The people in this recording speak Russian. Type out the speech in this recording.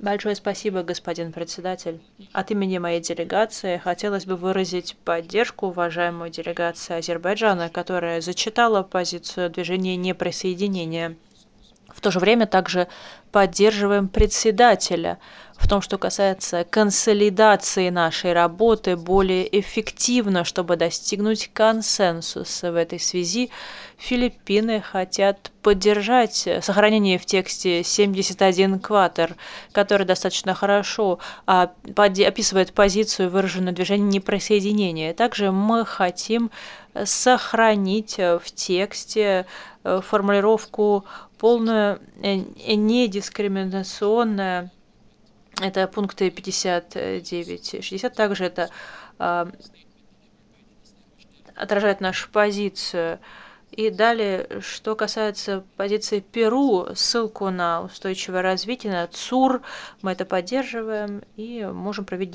Большое спасибо, господин председатель. От имени моей делегации хотелось бы выразить поддержку уважаемой делегации Азербайджана, которая зачитала позицию движения неприсоединения. В то же время также поддерживаем председателя в том, что касается консолидации нашей работы более эффективно, чтобы достигнуть консенсуса в этой связи. Филиппины хотят поддержать сохранение в тексте 71 кватер, который достаточно хорошо описывает позицию, выраженную движением неприсоединения. Также мы хотим сохранить в тексте формулировку полная недискриминационная. Это пункты 59-60. Также это отражает нашу позицию. И далее, что касается позиции Перу, ссылку на устойчивое развитие, на ЦУР, мы это поддерживаем и можем провести